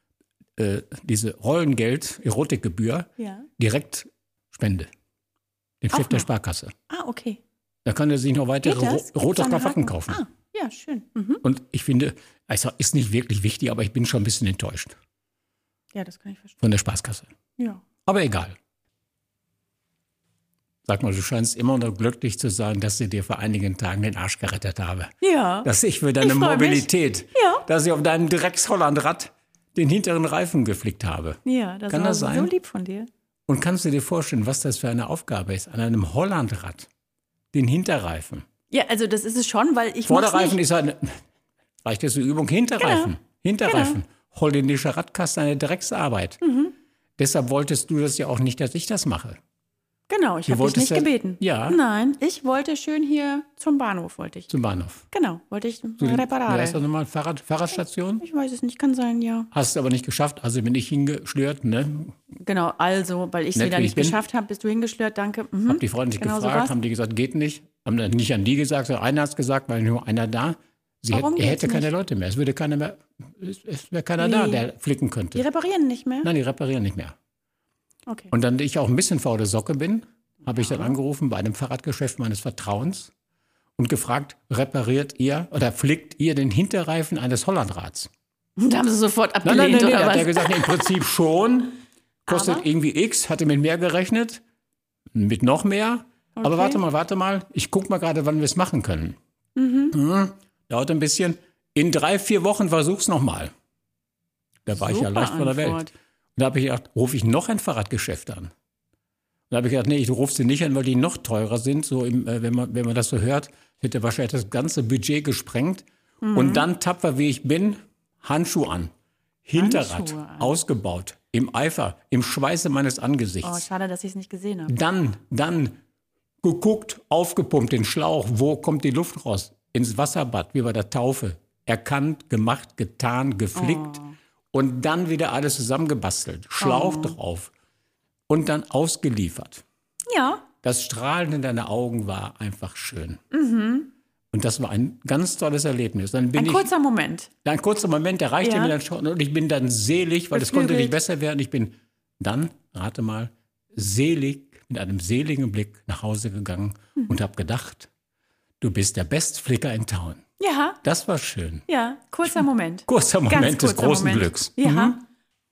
äh, diese Rollengeld, Erotikgebühr, Ja. direkt spende. Dem Auch Chef der noch? Sparkasse. Ah, okay. Da kann er sich noch weitere Geht das? ro- Gibt's da rote einen Krawatten Haken? kaufen. Ah, ja, schön. Mhm. Und ich finde, also ist nicht wirklich wichtig, aber ich bin schon ein bisschen enttäuscht Ja, das kann ich verstehen. von der Spaßkasse. Ja. Aber egal. Sag mal, du scheinst immer noch glücklich zu sein, dass ich dir vor einigen Tagen den Arsch gerettet habe. Ja. Dass ich für deine Ich freu mich. Mobilität, Ja. dass ich auf deinem Drecks-Hollandrad den hinteren Reifen geflickt habe. Ja, das Kann war das sein? so lieb von dir. Und kannst du dir vorstellen, was das für eine Aufgabe ist, an einem Hollandrad den Hinterreifen? Ja, also das ist es schon, weil ich Vorderreifen mach's ist eine, reicht das zur Übung, Hinterreifen. Genau. Hinterreifen. Holländische Radkasten, eine Drecksarbeit. Mhm. Deshalb wolltest du das ja auch nicht, dass ich das mache. Genau, ich Du habe dich wolltest nicht ja- gebeten. Ja. Nein, ich wollte schön hier zum Bahnhof, wollte ich. Zum Bahnhof. Genau, wollte ich Zu den- Wie heißt das reparare. nochmal? Fahrrad, Fahrradstation? Ich weiß es nicht, kann sein, ja. Hast du aber nicht geschafft, also bin ich hingeschlürt, ne? Genau, also, weil ich es Nett, wieder wie nicht ich bin. geschafft habe, bist du hingeschlürt, danke. Mhm. Hab die Freunde nicht Genau so gefragt, war's. haben die gesagt, geht nicht. Haben dann nicht an die gesagt, sondern einer hat es gesagt, weil nur einer da. Sie Warum hätte, er geht's hätte keine nicht? Leute mehr. Es würde keiner mehr, es, es wäre keiner Wie? da, der flicken könnte. Die reparieren nicht mehr? Nein, die reparieren nicht mehr. Okay. Und dann ich auch ein bisschen faule Socke bin, habe ich dann angerufen bei einem Fahrradgeschäft meines Vertrauens und gefragt, repariert ihr oder flickt ihr den Hinterreifen eines Hollandrads? Da haben sie sofort Nein, nein, abgelehnt, nein, nein, oder hat was? er gesagt, nee, im Prinzip schon. Kostet Aber? irgendwie X, hatte mit mehr gerechnet, mit noch mehr. Aber Okay. warte mal, warte mal, ich guck mal gerade, wann wir es machen können. Mhm. Dauert ein bisschen. In drei, vier Wochen versuch's nochmal. Da war ich ja Super leicht von der Welt. Antwort. da habe ich gedacht, rufe ich noch ein Fahrradgeschäft an. Und da habe ich gedacht, nee, ich rufe sie nicht an, weil die noch teurer sind. So im, äh, wenn, man, wenn man das so hört, hätte wahrscheinlich das ganze Budget gesprengt. Mhm. Und dann, tapfer wie ich bin, Handschuh an, Hinterrad Handschuhe an. ausgebaut, im Eifer, im Schweiße meines Angesichts. Oh, schade, dass ich es nicht gesehen habe. Dann, dann geguckt, aufgepumpt, den Schlauch, wo kommt die Luft raus? Ins Wasserbad, wie bei der Taufe. Erkannt, gemacht, getan, geflickt. Oh. Und dann wieder alles zusammengebastelt. Schlauch Oh. drauf. Und dann ausgeliefert. Ja. Das Strahlen in deinen Augen war einfach schön. Mhm. Und das war ein ganz tolles Erlebnis. Dann bin Ein ich, kurzer Moment. ein kurzer Moment, der reichte Ja. mir dann schon. Und ich bin dann selig, weil es Beflügelt. konnte nicht besser werden. Ich bin dann, rate mal, selig, mit einem seligen Blick nach Hause gegangen Mhm. und habe gedacht, du bist der Bestflicker in Town. Ja, Das war schön. ja, kurzer Moment. Kurzer Ganz Moment des kurzer großen Moment. Glücks. Ja. Mhm.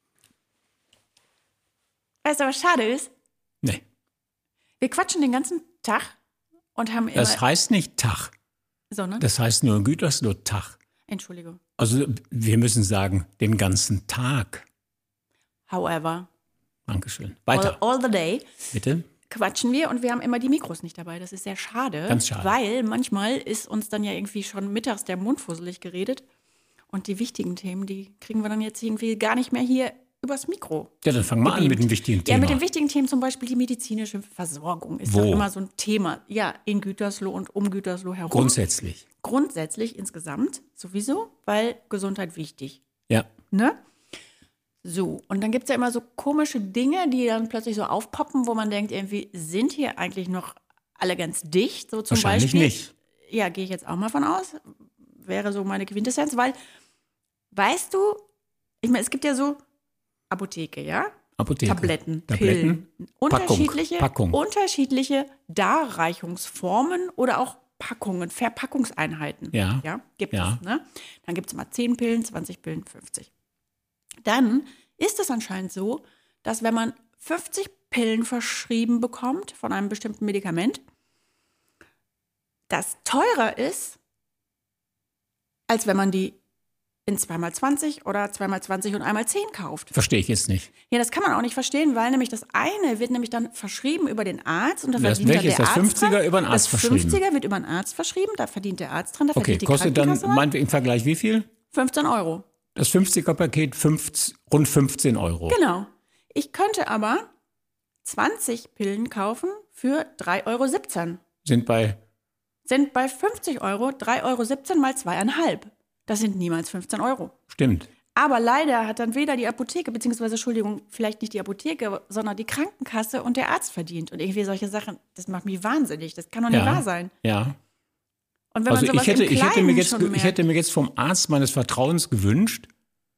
Weißt du, was schade ist? Nee, Wir quatschen den ganzen Tag und haben immer... das heißt nicht Tag. so, ne? Das heißt nur in Gütersloh Tag. Entschuldigung. Also wir müssen sagen, den ganzen Tag. However, Dankeschön. all, Weiter, all the day bitte. quatschen wir und wir haben immer die Mikros nicht dabei. Das ist sehr schade. Ganz schade. Weil manchmal ist uns dann ja irgendwie schon mittags der Mund fusselig geredet. Und die wichtigen Themen, die kriegen wir dann jetzt irgendwie gar nicht mehr hier übers Mikro. Ja, dann fang mal an mit dem wichtigen Thema. Ja, mit den wichtigen Themen zum Beispiel die medizinische Versorgung ist Wo? doch immer so ein Thema. Ja, in Gütersloh und um Gütersloh herum. Grundsätzlich. Grundsätzlich insgesamt sowieso, weil Gesundheit wichtig. Ja. Ne? So, und dann gibt es ja immer so komische Dinge, die dann plötzlich so aufpoppen, wo man denkt, irgendwie sind hier eigentlich noch alle ganz dicht. So zum Wahrscheinlich Beispiel. nicht. Ja, gehe ich jetzt auch mal von aus. Wäre so meine Quintessenz, weil, weißt du, ich meine, es gibt ja so Apotheke, ja? Apotheke. Tabletten, Tabletten, Pillen, unterschiedliche, Packung. unterschiedliche Darreichungsformen oder auch Packungen, Verpackungseinheiten. Ja. ja gibt Ja. es. Ne? Dann gibt es mal zehn Pillen, zwanzig Pillen, fünfzig. Dann ist es anscheinend so, dass wenn man fünfzig Pillen verschrieben bekommt von einem bestimmten Medikament, das teurer ist, als wenn man die in zwei mal zwanzig oder zwei mal zwanzig und einmal zehn kauft. Verstehe ich jetzt nicht. Ja, das kann man auch nicht verstehen, weil nämlich das eine wird nämlich dann verschrieben über den Arzt und da Das- verdient dann welches? der Das Arzt fünfziger dran. über den Arzt das verschrieben? fünfziger wird über den Arzt verschrieben, da verdient der Arzt dran, da Okay, verdient die kostet dann, Krankenkasse dran. meinetwegen im Vergleich wie viel? fünfzehn Euro. Das fünfziger-Paket fünfzehn, rund fünfzehn Euro. Genau. Ich könnte aber zwanzig Pillen kaufen für drei Euro siebzehn. Sind bei, Sind bei fünfzig Euro drei Euro siebzehn mal zwei Komma fünf. Das sind niemals fünfzehn Euro. stimmt. Aber leider hat dann weder die Apotheke, beziehungsweise, Entschuldigung, vielleicht nicht die Apotheke, sondern die Krankenkasse und der Arzt verdient. Und irgendwie solche Sachen, das macht mich wahnsinnig. Das kann doch nicht Ja. wahr sein. Ja. Und wenn Also man sowas ich hätte, im ich, hätte mir Kleinen jetzt, schon ich merkt- hätte mir jetzt vom Arzt meines Vertrauens gewünscht,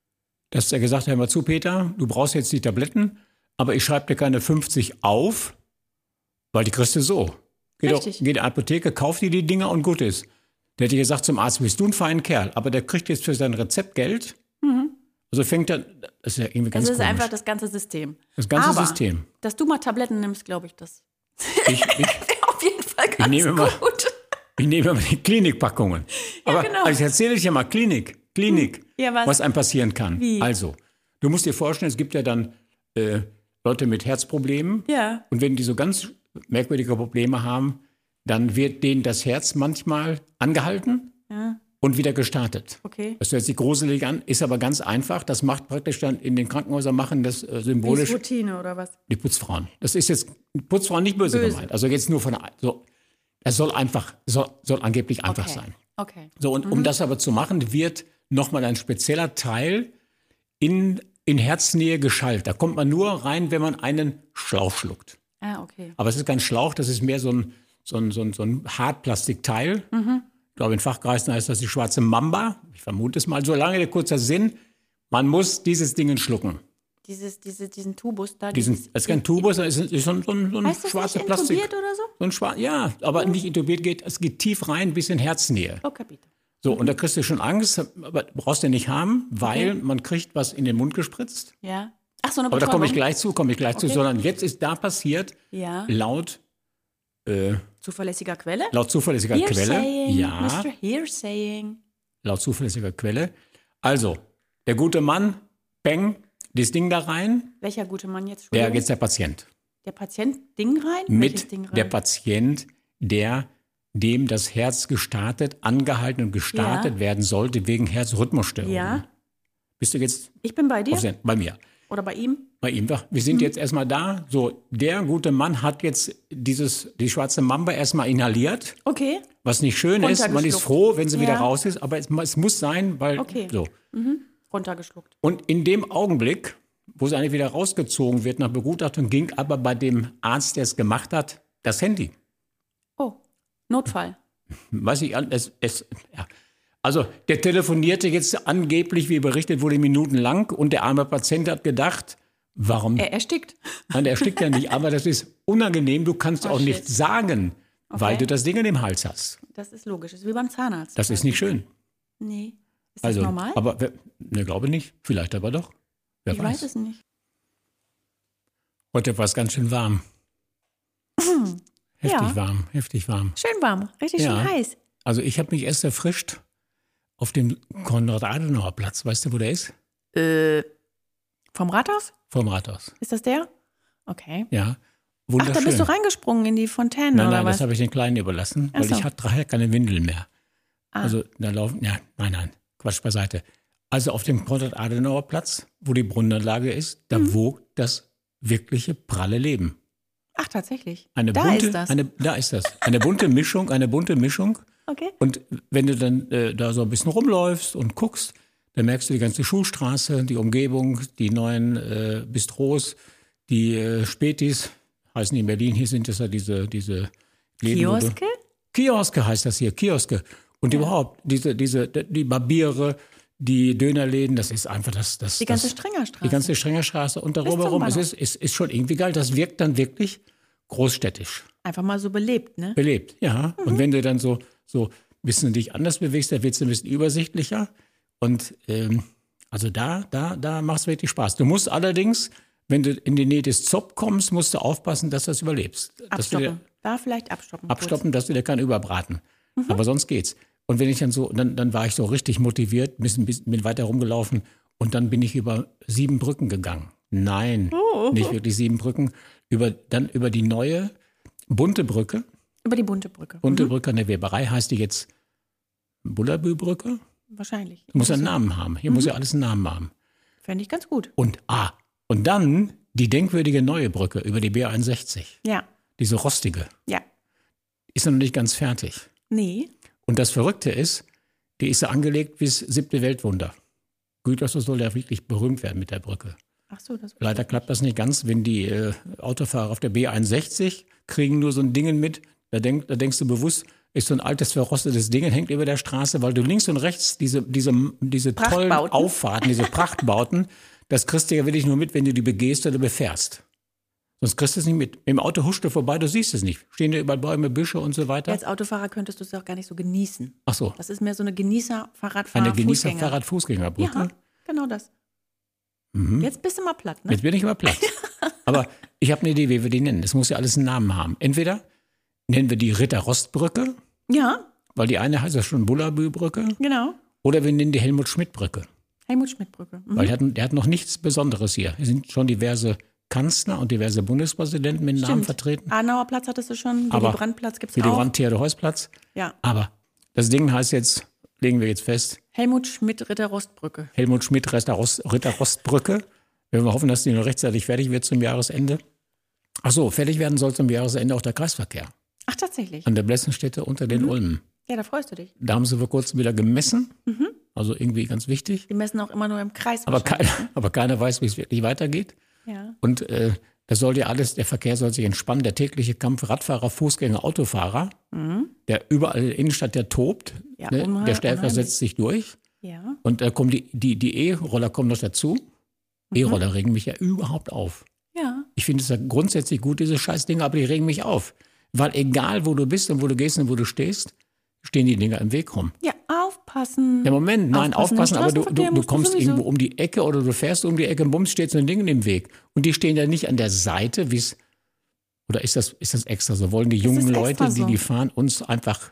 dass er gesagt hat, hör mal zu, Peter, du brauchst jetzt die Tabletten, aber ich schreibe dir keine fünfzig auf, weil die kriegst du so. Geh doch, Richtig. geh in die Apotheke, kauf dir die Dinger und gut ist. Der hätte gesagt zum Arzt, bist du ein feiner Kerl, aber der kriegt jetzt für sein Rezept Geld. Also fängt er, das ist ja irgendwie ganz Das ist komisch. einfach das ganze System. Das ganze Aber, System. dass du mal Tabletten nimmst, glaube ich, das Ich, ich, auf jeden Fall ganz nehme mal- gut. ich nehme mal die Klinikpackungen. Aber genau. also ich erzähle dir mal Klinik, Klinik, Ja, was? einem passieren kann. Wie? Also, du musst dir vorstellen, es gibt ja dann äh, Leute mit Herzproblemen. Ja. Und wenn die so ganz merkwürdige Probleme haben, dann wird denen das Herz manchmal angehalten Ja, und wieder gestartet. okay. Das hört sich gruselig an, ist aber ganz einfach. Das macht praktisch dann in den Krankenhäusern machen das äh, Wie ist symbolisch Routine oder was? die Putzfrauen. Das ist jetzt Putzfrauen nicht böse, Böse. gemeint. Also jetzt nur von der, so, das soll einfach, soll, soll angeblich einfach Okay. sein. Okay. So, und um das aber zu machen, wird nochmal ein spezieller Teil in, in Herznähe geschaltet. Da kommt man nur rein, wenn man einen Schlauch schluckt. Ah, okay. Aber es ist kein Schlauch, das ist mehr so ein, so ein, so ein, so ein Hartplastikteil. Ich glaube, in Fachkreisen heißt das die schwarze Mamba. Ich vermute es mal. So lange der kurzer Sinn, man muss dieses Ding schlucken. Dieses, diese, diesen Tubus da. Diesen, dieses, das ist kein Tubus, das ist, ist so ein, so ein, so ein heißt das schwarze nicht Plastik. intubiert oder so? So ein schwar ja, aber nicht intubiert geht, es geht tief rein bis in Herznähe. Okay, bitte. So, und da kriegst du schon Angst, aber brauchst du nicht haben, weil man kriegt was in den Mund gespritzt. Ja. Ach so, eine Aber da komme ich Betäubung. gleich zu, komme ich gleich zu, Okay. sondern jetzt ist da passiert, Ja. laut, äh, Zuverlässiger Quelle? laut zuverlässiger Quelle, Hearsaying, ja, Mister Hearsaying. laut zuverlässiger Quelle. Also, der gute Mann, Peng, das Ding da rein, Welcher gute Mann jetzt? der Entschuldigung. jetzt der Patient. Der Patient Ding rein? Welches Mit Ding rein? der Patient, der dem das Herz gestartet, angehalten und gestartet Ja. werden sollte wegen Herzrhythmusstörungen. Ja, Bist du jetzt ich bin bei dir. auf Send- bei mir? Oder bei ihm. Bei ihm. Wir sind jetzt erstmal da. So, der gute Mann hat jetzt dieses, die schwarze Mamba erstmal inhaliert, Okay. was nicht schön ist. Man ist Runtergeschluckt. froh, wenn sie wieder Ja. raus ist, aber es, es muss sein, weil Okay. so. Runtergeschluckt. Und in dem Augenblick, wo sie eigentlich wieder rausgezogen wird nach Begutachtung, ging aber bei dem Arzt, der es gemacht hat, das Handy. Oh, Notfall. Weiß ich, es, es, ja. Also der telefonierte jetzt angeblich, wie berichtet wurde, minutenlang und der arme Patient hat gedacht, warum? Er erstickt. Nein, der erstickt ja nicht, aber das ist unangenehm, du kannst Oh, auch shit. nichts sagen, weil Okay. du das Ding in dem Hals hast. Das ist logisch. Das ist wie beim Zahnarzt. Das ist nicht schön. Nee. Ist das Also, normal? aber wer- ne, glaube nicht, vielleicht aber doch. Wer ich weiß. weiß es nicht. Heute war es ganz schön warm. Heftig Ja. warm, heftig warm. Schön warm. Richtig Ja. schön heiß. Also ich habe mich erst erfrischt auf dem Konrad-Adenauer-Platz. Weißt du, wo der ist? Äh, vom Rathaus? Vorm Rathaus. Ist das der? Okay. Ja, Ach, wunderschön. da bist du reingesprungen in die Fontäne, Nein, oder nein, das was? habe ich den Kleinen überlassen, Ach weil so. ich hatte nachher keine Windeln mehr. Ah. Also da laufen, ja, nein, nein, Quatsch beiseite. Also auf dem Konrad-Adenauer-Platz, wo die Brunnenanlage ist, da Mhm. wogt das wirkliche pralle Leben. Ach, tatsächlich. Eine da bunte, ist das. Eine, da ist das. Eine bunte Mischung, eine bunte Mischung. Okay. Und wenn du dann äh, da so ein bisschen rumläufst und guckst, dann merkst du die ganze Schulstraße, die Umgebung, die neuen äh, Bistros, die äh, Spätis, heißen die in Berlin, hier sind das ja diese, diese Läden, wo du- Kioske? Kioske heißt das hier, Kioske. Und überhaupt, diese, diese, die Barbiere, die Dönerläden, das ist einfach das. das Die ganze das, Strengerstraße. Die ganze Strengerstraße und Bis darüber zum rum. Es Bahnhof. ist, ist, ist schon irgendwie geil. Das wirkt dann wirklich großstädtisch Einfach mal so belebt, ne? belebt. Ja. Und wenn du dann so, so ein bisschen dich anders bewegst, dann wird es ein bisschen übersichtlicher. Und ähm, also da, da, da macht es wirklich Spaß. Du musst allerdings, wenn du in die Nähe des Zopp kommst, musst du aufpassen, dass du das überlebst. Dass du dir, Abstoppen. Da vielleicht abstoppen. kurz. abstoppen, dass du dir keinen überbraten. Aber sonst geht's. Und wenn ich dann so, dann, dann war ich so richtig motiviert, bisschen, bisschen, bin weiter rumgelaufen und dann bin ich über sieben Brücken gegangen. Nein, nicht wirklich sieben Brücken. Über, dann über die neue bunte Brücke. Über die bunte Brücke. Bunte Brücke an der Weberei heißt die jetzt Bullabü-Brücke. Wahrscheinlich. Muss ja einen Namen haben. Hier muss ja alles einen Namen haben. Fände ich ganz gut. Und ah, und dann die denkwürdige neue Brücke über die B einundsechzig. Ja. Diese rostige. Ja. Ist noch nicht ganz fertig. Nee. Und das Verrückte ist, die ist ja angelegt bis siebte Weltwunder. Gütersloh soll ja wirklich berühmt werden mit der Brücke. Ach so, das Leider klappt das nicht ganz, wenn die äh, Autofahrer auf der B einundsechzig kriegen nur so ein Ding mit. Da, denk, da denkst du bewusst, ist so ein altes, verrostetes Ding, hängt über der Straße, weil du links und rechts diese, diese, diese tollen Prachtbauten. Auffahrten, diese Prachtbauten, das kriegst du ja wirklich nur mit, wenn du die begehst oder befährst. Sonst kriegst du es nicht mit. Mit dem Auto huscht du vorbei, du siehst es nicht. Stehen da überall Bäume, Büsche und so weiter. Als Autofahrer könntest du es auch gar nicht so genießen. Ach so, Das ist mehr so eine Genießer-Fahrradfahrer. eine Genießer-Fahrrad-Fußgängerbrücke. Ja, genau das. Mhm. Jetzt bist du mal platt, ne? Jetzt bin ich aber platt. Aber ich habe eine Idee, wie wir die nennen. Es muss ja alles einen Namen haben. Entweder nennen wir die Ritter-Rost-Brücke, Ja, weil die eine heißt ja schon Bullabü-Brücke, genau. oder wir nennen die Helmut-Schmidt-Brücke. Helmut-Schmidt-Brücke. Mhm. Weil die hatten, der hat noch nichts Besonderes hier. Es sind schon diverse Kanzler und diverse Bundespräsidenten mit Namen Stimmt. vertreten. Adenauer Platz hattest du schon, Aber Willy Brandt-Platz gibt es Willy auch. Brandt, Theodor-Heuss-Platz. Ja, Aber das Ding heißt jetzt, legen wir jetzt fest, Helmut Schmidt-Ritter-Rostbrücke. Helmut Schmidt, Ritter-Rost-Brücke. Wir hoffen, dass die noch rechtzeitig fertig wird zum Jahresende. Ach so, fertig werden soll zum Jahresende auch der Kreisverkehr. Ach, tatsächlich. An der Blessenstätte unter den Ulmen. Ja, da freust du dich. Da haben sie vor kurzem wieder gemessen. Also irgendwie ganz wichtig. Die messen auch immer nur im Kreis. Aber, wahrscheinlich. keiner, aber keiner weiß, wie es wirklich weitergeht. Ja. Und äh, das soll ja alles, der Verkehr soll sich entspannen. Der tägliche Kampf Radfahrer, Fußgänger, Autofahrer, der überall in der Innenstadt, der tobt. Ja, Ne? unheim- Der Stärker unheimlich. setzt sich durch. Ja. Und da kommen die, die, die E-Roller kommen noch dazu. E-Roller regen mich ja überhaupt auf. Ja. Ich finde es ja grundsätzlich gut, diese Scheißdinger, aber die regen mich auf. Weil egal, wo du bist und wo du gehst und wo du stehst, stehen die Dinger im Weg rum. Ja, aufpassen. Ja, Moment, nein, Aufpassen, aufpassen, im aber du, Straßenverkehr du, du musst du kommst sowieso. irgendwo um die Ecke oder du fährst um die Ecke und bums, steht so ein Ding im Weg. Und die stehen ja nicht an der Seite, wie es, oder ist das, ist das extra so? Wollen die jungen ist Leute, extra die so. die fahren, uns einfach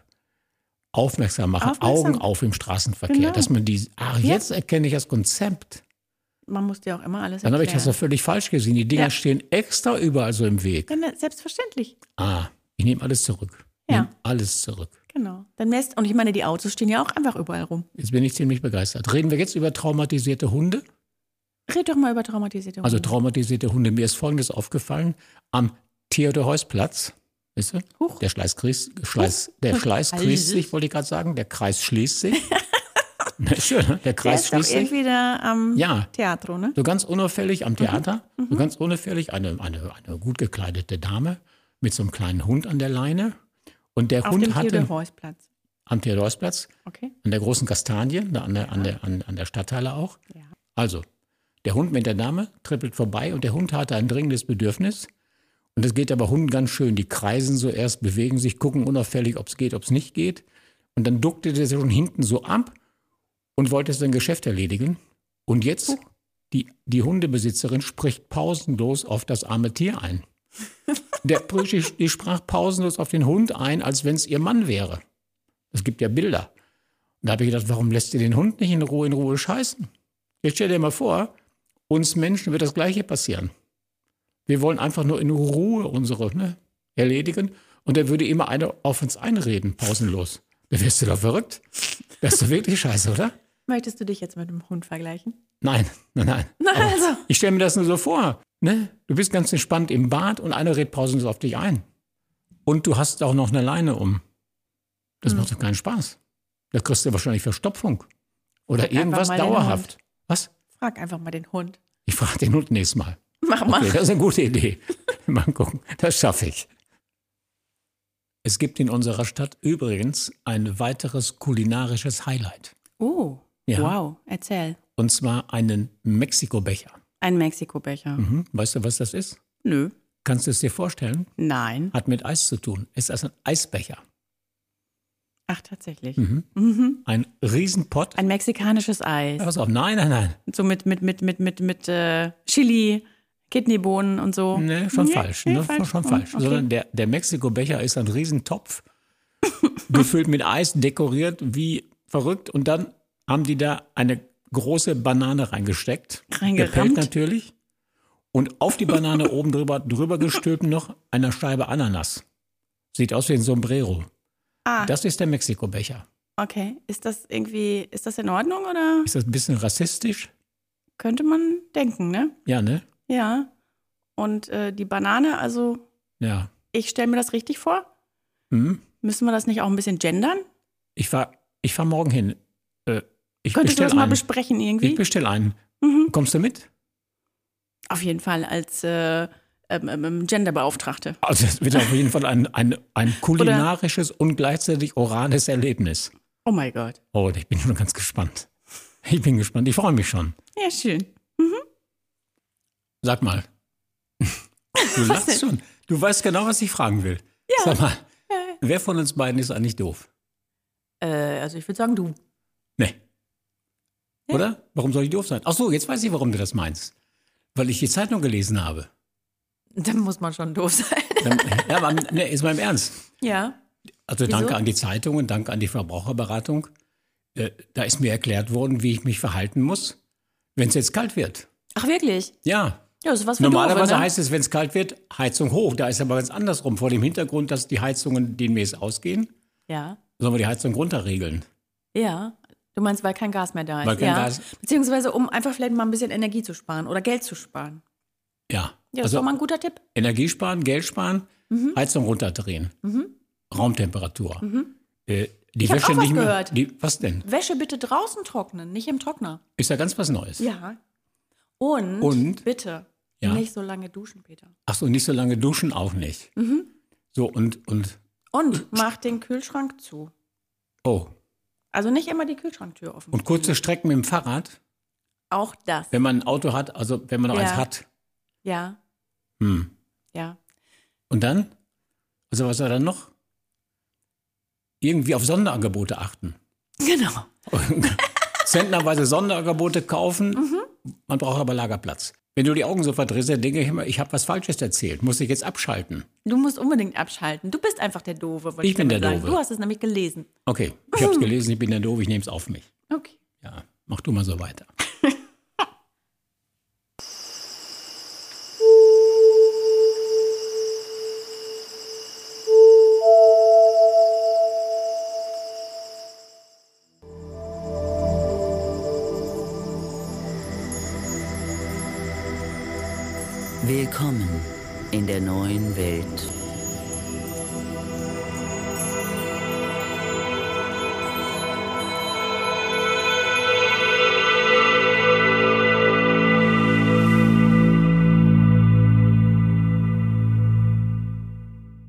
aufmerksam machen, Aufmerksam. Augen auf im Straßenverkehr, Genau. dass man die, ach, jetzt erkenne ich das Konzept. man muss dir auch immer alles Dann habe ich das ja erklären. völlig falsch gesehen. Die Dinger Ja. stehen extra überall so im Weg. Ja, ne, selbstverständlich. Ah, ich nehme alles zurück. Ja. Nehme alles zurück. Genau. Dann lässt, und ich meine, die Autos stehen ja auch einfach überall rum. Jetzt bin ich ziemlich begeistert. Reden wir jetzt über traumatisierte Hunde? Red doch mal über traumatisierte Hunde. Also traumatisierte Hunde. Mir ist Folgendes aufgefallen. Am Theodor-Heuss-Platz, weißt du, Huch. der Schleiß, grießt, Schleiß, der Schleiß Also. grießt sich, wollte ich gerade sagen. Der Kreis schließt sich. Na, schön, ne? Der Der Kreis ist doch schließt sich. irgendwie da am Ja, Theatro, ne? so ganz unauffällig am Theater, so ganz unauffällig eine, eine, eine gut gekleidete Dame mit so einem kleinen Hund an der Leine. Und der Auf Hund dem hatte Theodor-Heuss-Platz. am Theodorsplatz, Okay. an der großen Kastanie, da an der, an der, an, an der Stadtteile auch. Ja. Also, der Hund mit der Dame trippelt vorbei und der Hund hatte ein dringendes Bedürfnis. Und das geht aber Hunden ganz schön. Die kreisen so erst, bewegen sich, gucken unauffällig, ob es geht, ob es nicht geht. Und dann duckte der sich schon hinten so ab und wollte sein Geschäft erledigen. Und jetzt, die, die Hundebesitzerin spricht pausenlos auf das arme Tier ein. Der, die sprach pausenlos auf den Hund ein, als wenn es ihr Mann wäre. Es gibt ja Bilder. Und da habe ich gedacht, warum lässt ihr den Hund nicht in Ruhe, in Ruhe scheißen? Jetzt stell dir mal vor, uns Menschen wird das Gleiche passieren. Wir wollen einfach nur in Ruhe unsere ne, erledigen. Und da würde immer einer auf uns einreden, pausenlos. Da wärst du doch verrückt. Das ist doch wirklich scheiße, oder? Möchtest du dich jetzt mit dem Hund vergleichen? Nein, nein, nein. Na, Aber also. Ich stelle mir das nur so vor. Ne? Du bist ganz entspannt im Bad und einer redet pausenlos auf dich ein. Und du hast auch noch eine Leine um. Das Hm. macht doch keinen Spaß. Da kriegst du wahrscheinlich Verstopfung. Oder Frag irgendwas einfach mal den dauerhaft. Hund. Was? Frag einfach mal den Hund. Ich frage den Hund nächstes Mal. Mach mal. Okay, das ist eine gute Idee. Mal gucken, das schaffe ich. Es gibt in unserer Stadt übrigens ein weiteres kulinarisches Highlight. Oh, Ja. wow. Erzähl. Und zwar einen Mexiko-Becher. Ein Mexiko-Becher. Mhm. Weißt du, was das ist? Nö. Kannst du es dir vorstellen? Nein. Hat mit Eis zu tun. Es ist ein Eisbecher. Ach, tatsächlich. Mhm. Ein Riesenpott. Ein mexikanisches Eis. Pass auf, nein, nein, nein. So mit, mit, mit, mit, mit, mit äh, Chili, Kidneybohnen und so. Nee, schon Nee, falsch. nee, Ne? falsch. Schon Oh, falsch. okay. Sondern der, der Mexiko-Becher ist ein Riesentopf, gefüllt mit Eis, dekoriert wie verrückt. Und dann haben die da eine große Banane reingesteckt. Reingerammt. Gepellt natürlich. Und auf die Banane oben drüber, drüber gestülpt noch eine Scheibe Ananas. Sieht aus wie ein Sombrero. Ah, Das ist der Mexiko-Becher. okay. Ist das irgendwie, ist das in Ordnung oder Ist das ein bisschen rassistisch? könnte man denken, ne? Ja, ne? Ja. Und äh, die Banane, also Ja. ich stelle mir das richtig vor. Hm? Müssen wir das nicht auch ein bisschen gendern? Ich fahr, ich fahr morgen hin. Äh, ich Könntest du bestell das mal einen. besprechen Ich irgendwie? bestell einen. Mhm. Kommst du mit? Auf jeden Fall als äh, ähm, ähm, Genderbeauftragte. Also es wird auf jeden Fall ein, ein, ein kulinarisches und gleichzeitig orales Erlebnis. Oh mein Gott. Oh, ich bin schon ganz gespannt. Ich bin gespannt. Ich freue mich schon. Ja, schön. Sag mal. Du lachst schon. Du weißt genau, was ich fragen will. Ja. Sag mal, wer von uns beiden ist eigentlich doof? Äh, also ich würde sagen, du. Nee. Oder? Warum soll ich doof sein? Ach so, jetzt weiß ich, warum du das meinst. Weil ich die Zeitung gelesen habe. Dann muss man schon doof sein. Dann, ja, aber nee, ist mal im Ernst. Ja. Also Wieso? danke an die Zeitung und danke an die Verbraucherberatung. Äh, da ist mir erklärt worden, wie ich mich verhalten muss, wenn es jetzt kalt wird. Ach, wirklich? Ja. Ja, das ist was für Normalerweise Doofe, ne? heißt es, wenn es kalt wird, Heizung hoch. Da ist aber ganz andersrum. Vor dem Hintergrund, dass die Heizungen demnächst ausgehen, Ja. sollen wir die Heizung runterregeln. Ja. Du meinst, weil kein Gas mehr da ist. Weil kein ja. Gas- Beziehungsweise, um einfach vielleicht mal ein bisschen Energie zu sparen oder Geld zu sparen. Ja. Ja, das ist Also doch mal ein guter Tipp. Energie sparen, Geld sparen, Heizung runterdrehen. Raumtemperatur. Äh, die Ich hab Wäsche auch was nicht mehr. gehört. Die, was denn? Wäsche bitte draußen trocknen, nicht im Trockner. Ist ja ganz was Neues. Ja. Und, Und? bitte Ja. nicht so lange duschen, Peter. Ach so, nicht so lange duschen auch nicht. Mhm. So, und, und, Und mach den Kühlschrank zu. oh. Also nicht immer die Kühlschranktür offen. Und kurze Strecken mit dem Fahrrad, Auch das. wenn man ein Auto hat, also wenn man noch Ja. eins hat. Ja, Hm. ja. Und dann? Also was war dann noch? Irgendwie auf Sonderangebote achten. Genau. Zentnerweise Sonderangebote kaufen, Mhm. man braucht aber Lagerplatz. Wenn du die Augen so verdrehst, dann denke ich immer, ich habe was Falsches erzählt, muss ich jetzt abschalten. Du musst unbedingt abschalten. Du bist einfach der Doofe. wollte Ich bin damit der sagen. Doofe. Du hast es nämlich gelesen. Okay, ich habe es gelesen, ich bin der Doof, ich nehme es auf mich. Okay. Ja, mach du mal so weiter. Willkommen in der neuen Welt